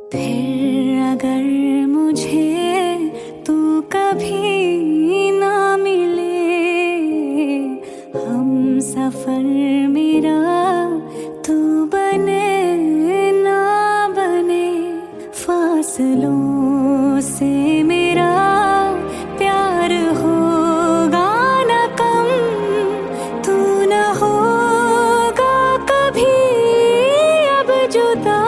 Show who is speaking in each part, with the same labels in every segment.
Speaker 1: फिर अगर मुझे तू कभी ना मिले, हम सफर मेरा तू बने ना बने, फासलों से मेरा प्यार होगा न कम, तू न होगा कभी अब जुदा।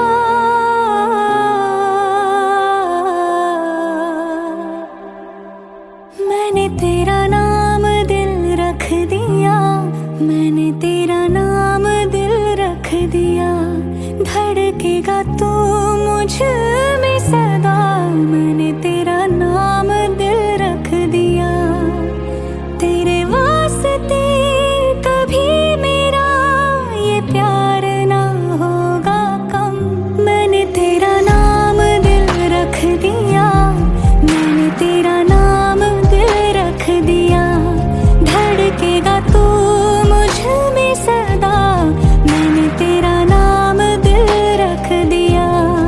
Speaker 1: मैंने तेरा नाम दिल रख दिया, मैंने तेरा नाम दिल रख दिया, धड़केगा तू मुझ में सदा। मैंने तेरा नाम दिल रख दिया, तेरे वास्ते कभी मेरा ये प्यार ना होगा कम। मैंने तेरा नाम दिल रख दिया, मैंने तेरा नाम दिल रख दिया, धड़केगा तू मुझ में सदा। मैंने तेरा नाम दिल रख दिया।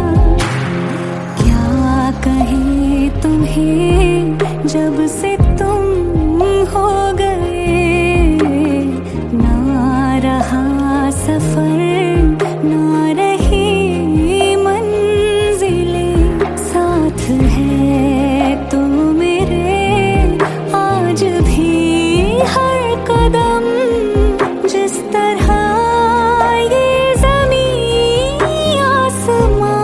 Speaker 1: क्या कहे तुम्हें जब से तुम हो गए, ना रहा सफर ना रही मंजिलें, साथ है तू मेरे आज भी हर कदम। जिस तरह ये ज़मीं आसमां,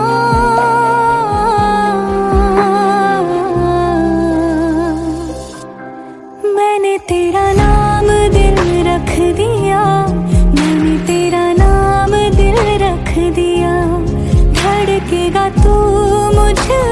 Speaker 1: मैंने तेरा नाम दिल रख दिया, मैंने तेरा नाम दिल रख दिया, धड़केगा तू मुझ